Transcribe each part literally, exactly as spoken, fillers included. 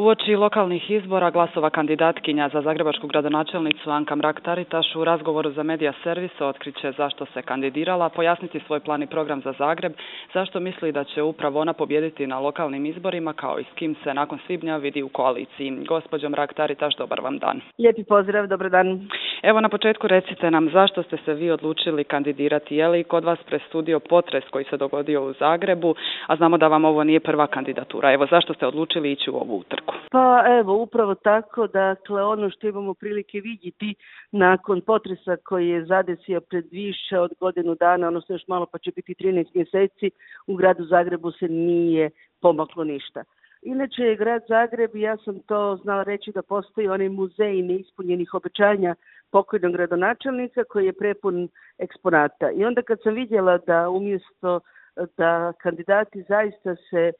Uoči lokalnih izbora glasova kandidatkinja za zagrebačku gradonačelnicu Anka Mrak-Taritaš u razgovoru za Medija Servis otkriće zašto se kandidirala, pojasniti svoj plan i program za Zagreb, zašto misli da će upravo ona pobijediti na lokalnim izborima, kao i s kim se nakon svibnja vidi u koaliciji. Gospođo Mrak-Taritaš, dobar vam dan. Lijepi pozdrav, dobar dan. Evo, na početku recite nam zašto ste se vi odlučili kandidirati. Je li kod vas presudio potres koji se dogodio u Zagrebu, a znamo da vam ovo nije prva kandidatura. Evo, zašto ste odlučili ići u ovu utrku? Pa evo, upravo tako, dakle, ono što imamo prilike vidjeti nakon potresa koji je zadesio pred više od godinu dana, odnosno još malo pa će biti trinaest mjeseci, u gradu Zagrebu se nije pomaklo ništa. Inače je grad Zagreb, ja sam to znala reći, da postoji onaj muzej neispunjenih obećanja pokojnog gradonačelnika koji je prepun eksponata. I onda kad sam vidjela da umjesto da kandidati zaista se e,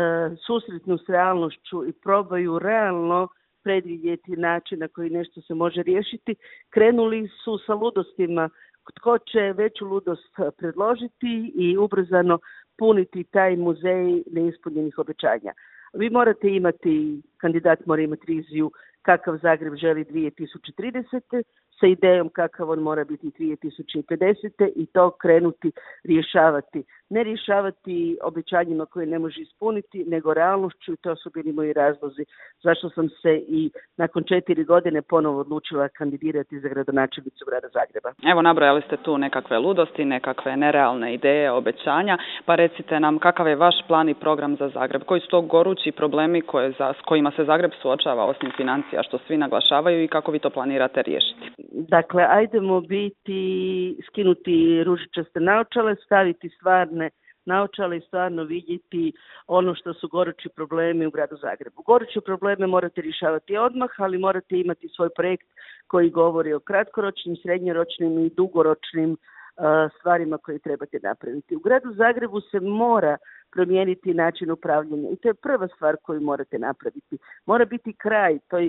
susretnu s realnošću i probaju realno predvidjeti način na koji nešto se može riješiti, krenuli su sa ludostima tko će veću ludost predložiti i ubrzano puniti taj muzej neispunjenih obećanja. Vi morate imati, kandidat mora imati viziju kakav Zagreb želi dvije tisuće tridesete sa idejom kakav on mora biti dvije tisuće pedesete i to krenuti rješavati. Ne rješavati obećanjima koje ne može ispuniti, nego realnošću, i to su bili moji razlozi zašto sam se i nakon četiri godine ponovo odlučila kandidirati za gradonačelnicu grada Zagreba. Evo, nabrojali ste tu nekakve ludosti, nekakve nerealne ideje, obećanja, pa recite nam kakav je vaš plan i program za Zagreb? Koji su to gorući problemi koje za, s kojima se Zagreb suočava osim financija, što svi naglašavaju, i kako vi to planirate riješiti? Dakle, ajdemo biti, skinuti ružičaste naočale, staviti stvarne naočale i stvarno vidjeti ono što su gorući problemi u gradu Zagrebu. Goruće probleme morate rješavati odmah, ali morate imati svoj projekt koji govori o kratkoročnim, srednjoročnim i dugoročnim uh, stvarima koje trebate napraviti. U gradu Zagrebu se mora promijeniti način upravljanja i to je prva stvar koju morate napraviti. Mora biti kraj toj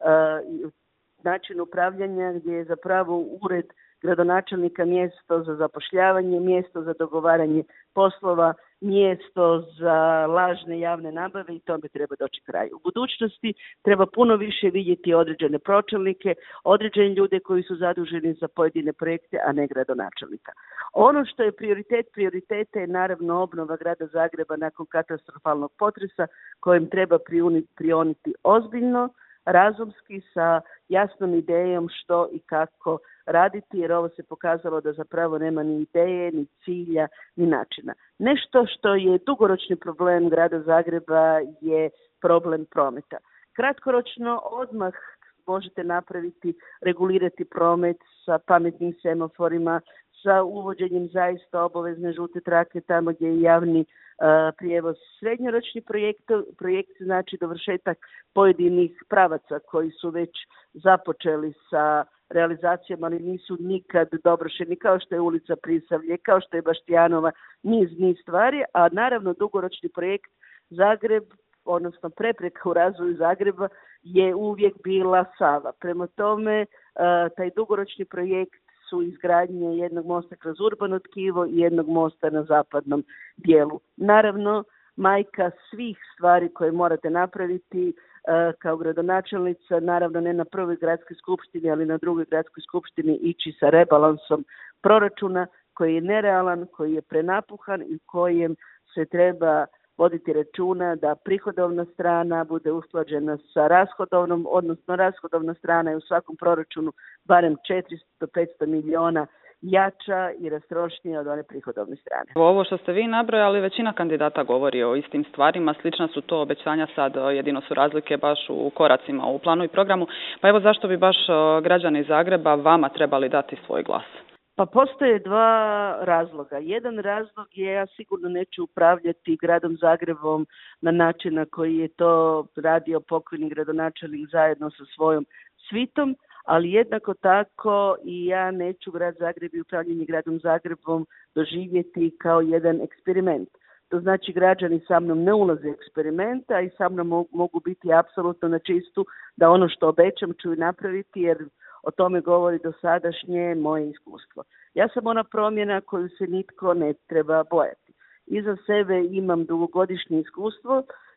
uh, način upravljanja gdje je zapravo ured gradonačelnika mjesto za zapošljavanje, mjesto za dogovaranje poslova, mjesto za lažne javne nabave i tome treba doći kraj. U budućnosti treba puno više vidjeti određene pročelnike, određene ljude koji su zaduženi za pojedine projekte, a ne gradonačelnika. Ono što je prioritet prioriteta je naravno obnova grada Zagreba nakon katastrofalnog potresa kojem treba prioniti ozbiljno, razumski, sa jasnom idejom što i kako raditi, jer ovo se pokazalo da zapravo nema ni ideje, ni cilja, ni načina. Nešto što je dugoročni problem grada Zagreba je problem prometa. Kratkoročno odmah možete napraviti, regulirati promet sa pametnim semaforima, sa uvođenjem zaista obavezne žute trake tamo gdje je javni uh, prijevoz. Srednjoročni projekt, projekt znači dovršetak pojedinih pravaca koji su već započeli sa realizacijama, ali nisu nikad dovršeni, kao što je ulica Prisavlje, kao što je Baštijanova, niz, niz stvari, a naravno dugoročni projekt Zagreb, odnosno prepreka u razvoju Zagreba je uvijek bila Sava. Prema tome, uh, taj dugoročni projekt su izgradnje jednog mosta kroz urbano tkivo i jednog mosta na zapadnom dijelu. Naravno, majka svih stvari koje morate napraviti e, kao gradonačelnica, naravno ne na prvoj gradskoj skupštini, ali na drugoj gradskoj skupštini ići sa rebalansom proračuna koji je nerealan, koji je prenapuhan i kojem se treba voditi računa da prihodovna strana bude usklađena sa rashodovnom, odnosno rashodovna strana je u svakom proračunu barem četiristo do petsto milijuna jača i rastrošnija od one prihodovne strane. Ovo što ste vi nabrojali, većina kandidata govori o istim stvarima, slična su to obećanja, sad jedino su razlike baš u koracima u planu i programu, pa evo zašto bi baš građani Zagreba vama trebali dati svoj glas? Pa postoje dva razloga. Jedan razlog je, ja sigurno neću upravljati gradom Zagrebom na način na koji je to radio pokojni gradonačelnik zajedno sa svojom svitom, ali jednako tako i ja neću grad Zagreb i upravljanje gradom Zagrebom doživjeti kao jedan eksperiment. To znači građani sa mnom ne ulaze u eksperiment, a i sa mnom mogu, mogu biti apsolutno na čistu da ono što obećam ću i napraviti, jer o tome govori dosadašnje moje iskustvo. Ja sam ona promjena koju se nitko ne treba bojati. Iza sebe imam dugogodišnje iskustvo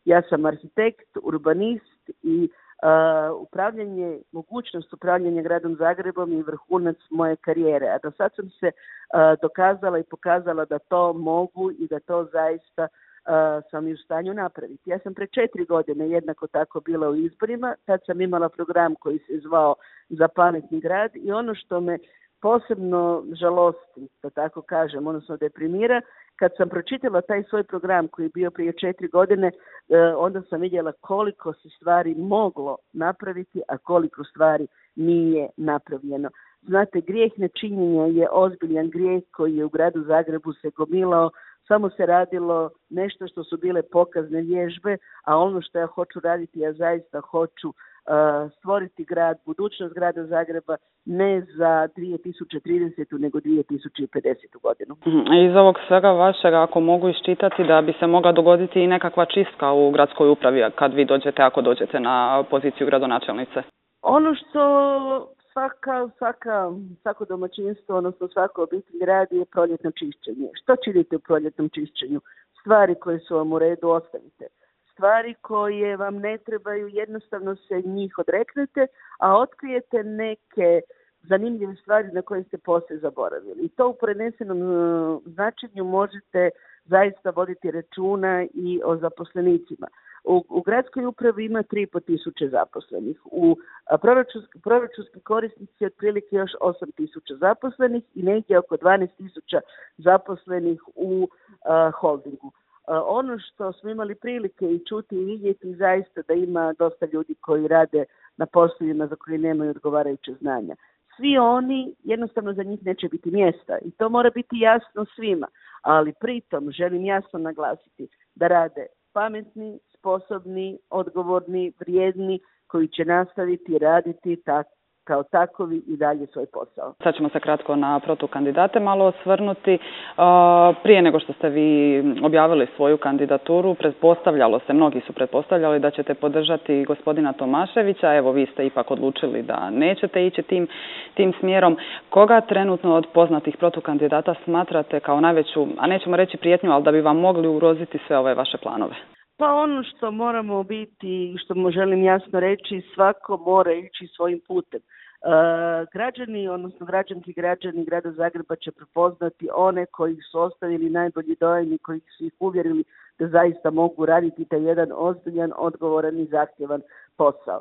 Ja sam arhitekt, urbanist i Uh, upravljanje, mogućnost upravljanja gradom Zagrebom je vrhunac moje karijere, a do sad sam se uh, dokazala i pokazala da to mogu i da to zaista uh, sam i u stanju napraviti. Ja sam pre četiri godine jednako tako bila u izborima, tad sam imala program koji se zvao Za pametni grad i ono što me posebno žalosti, da tako kažem, odnosno deprimira, kad sam pročitala taj svoj program koji je bio prije četiri godine, onda sam vidjela koliko se stvari moglo napraviti, a koliko stvari nije napravljeno. Znate, grijeh nečinjenja je ozbiljan grijeh koji je u gradu Zagrebu se gomilao, samo se radilo nešto što su bile pokazne vježbe, a ono što ja hoću raditi, ja zaista hoću uh, stvoriti grad, budućnost grada Zagreba, ne za dvije tisuće tridesetu nego dvije tisuće pedesetu godinu. Iz ovog svega vašega, ako mogu iščitati, da bi se mogla dogoditi i nekakva čistka u gradskoj upravi kad vi dođete, ako dođete na poziciju gradonačelnice. Ono što svaka, svaka, svako domaćinstvo, odnosno svaka obitelj radi je proljetno čišćenje. Što činite u proljetnom čišćenju? Stvari koje su vam u redu ostavite. Stvari koje vam ne trebaju, jednostavno se njih odreknete, a otkrijete neke zanimljive stvari na koje ste poslije zaboravili. I to u prenesenom uh, značenju možete zaista voditi računa i o zaposlenicima. U, u gradskoj upravi ima tri i pol tisuće zaposlenih. U proračunski, proračunski korisnici otprilike još osam tisuća zaposlenih i negdje oko dvanaest tisuća zaposlenih u a, holdingu. A, ono što smo imali prilike i čuti i vidjeti zaista da ima dosta ljudi koji rade na poslovima za koje nemaju odgovarajuće znanja. Svi oni, jednostavno za njih neće biti mjesta i to mora biti jasno svima, ali pritom želim jasno naglasiti da rade pametni, sposobni, odgovorni, vrijedni, koji će nastaviti raditi tak, kao takovi i dalje svoj posao. Sad ćemo se kratko na protukandidate malo osvrnuti. Prije nego što ste vi objavili svoju kandidaturu, pretpostavljalo se, mnogi su pretpostavljali da ćete podržati gospodina Tomaševića. Evo, vi ste ipak odlučili da nećete ići tim, tim smjerom. Koga trenutno od poznatih protukandidata smatrate kao najveću, a nećemo reći prijetnju, ali da bi vam mogli ugroziti sve ove vaše planove? Pa ono što moramo biti, što mu želim jasno reći, svako mora ići svojim putem. E, građani, odnosno građanki građani grada Zagreba će prepoznati one koji su ostavili najbolji dojam i koji su ih uvjerili da zaista mogu raditi taj jedan ozbiljan, odgovoran i zahtjevan posao.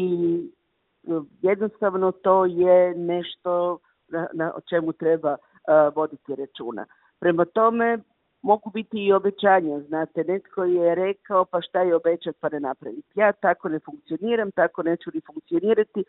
I jednostavno to je nešto na, na o čemu treba uh, voditi računa. Prema tome, mogu biti i obećanja, znate, netko je rekao pa šta je obećati pa ne napraviti. Ja tako ne funkcioniram, tako neću ni funkcionirati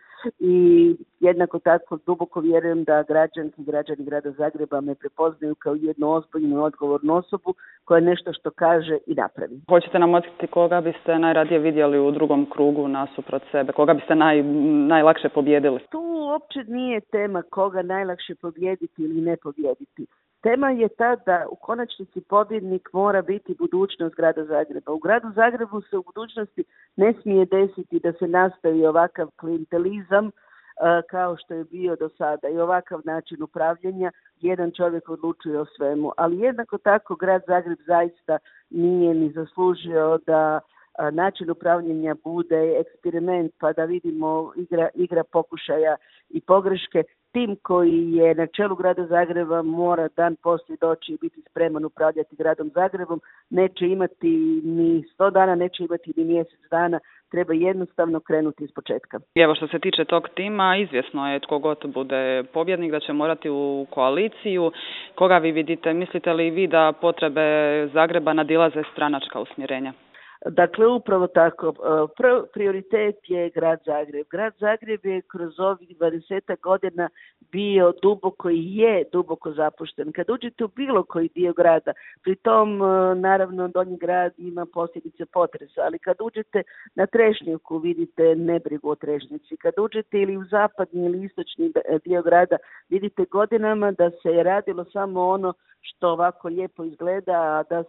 i jednako tako duboko vjerujem da građanki i građani grada Zagreba me prepoznaju kao jednu ozbiljnu odgovornu osobu koja nešto što kaže i napravi. Hoćete nam otkriti koga biste najradije vidjeli u drugom krugu nasuprot sebe? Koga biste naj, najlakše pobijedili? Tu uopće nije tema koga najlakše pobijediti ili ne pobijediti. Tema je ta da u konačnici pobjednik mora biti budućnost grada Zagreba. U gradu Zagrebu se u budućnosti ne smije desiti da se nastavi ovakav klijentelizam uh, kao što je bio do sada i ovakav način upravljanja. Jedan čovjek odlučuje o svemu, ali jednako tako grad Zagreb zaista nije ni zaslužio da uh, način upravljanja bude eksperiment pa da vidimo igra, igra pokušaja i pogreške. Tim koji je na čelu grada Zagreba mora dan poslije doći i biti spreman upravljati gradom Zagrebom. Neće imati ni sto dana, neće imati ni mjesec dana. Treba jednostavno krenuti iz početka. Evo, što se tiče tog tima, izvjesno je tko god bude pobjednik da će morati u koaliciju. Koga vi vidite? Mislite li vi da potrebe Zagreba nadilaze stranačka usmjerenja? Dakle, upravo tako. Prioritet je grad Zagreb. Grad Zagreb je kroz ovih dvadesetak godina bio duboko i je duboko zapušten. Kad uđete u bilo koji dio grada, pritom naravno Donji grad ima posljedice potresa, ali kad uđete na Trešnjevku vidite nebrigu o Trešnjevci. Kad uđete ili u zapadni ili istočni dio grada vidite godinama da se je radilo samo ono što ovako lijepo izgleda, a da se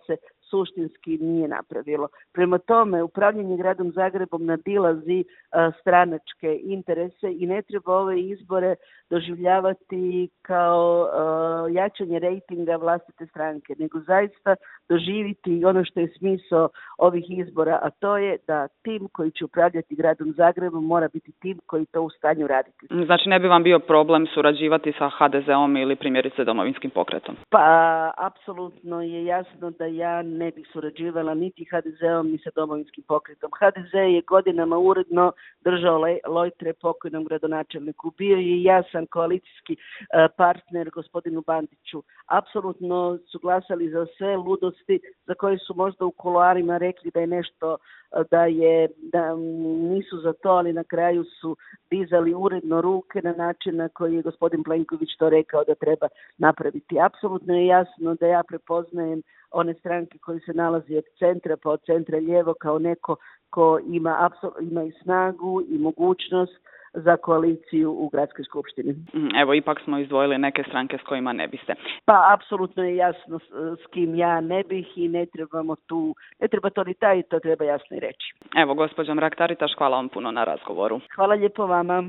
suštinski nije napravilo. Prema tome, upravljanje gradom Zagrebom nadilazi a, stranačke interese i ne treba ove izbore doživljavati kao a, jačanje rejtinga vlastite stranke, nego zaista doživiti ono što je smisao ovih izbora, a to je da tim koji će upravljati gradom Zagrebom mora biti tim koji to u stanju raditi. Znači ne bi vam bio problem surađivati sa ha de zeom ili primjerice Domovinskim pokretom? Pa, apsolutno je jasno da ja ne bih surađivala niti ha de zeom ni sa Domovinskim pokretom. ha de ze je godinama uredno držao lojtre pokojnom gradonačelniku. Bio je jasan koalicijski partner gospodinu Bandiću. Apsolutno su glasali za sve ludosti za koje su možda u kuloarima rekli da je nešto, da je da nisu za to, ali na kraju su dizali uredno ruke na način na koji je gospodin Plenković to rekao da treba napraviti. Apsolutno je jasno da ja prepoznajem one stranke koje se nalazi od centra pa od centra lijevo kao neko ko ima, apsol, ima i snagu i mogućnost za koaliciju u gradskoj skupštini. Evo, ipak smo izdvojili neke stranke s kojima ne biste. Pa, apsolutno je jasno s, s kim ja ne bih i ne trebamo tu, ne treba to ni taj, to treba jasno i reći. Evo, gospođa Mrak-Taritaš, hvala vam puno na razgovoru. Hvala lijepo vama.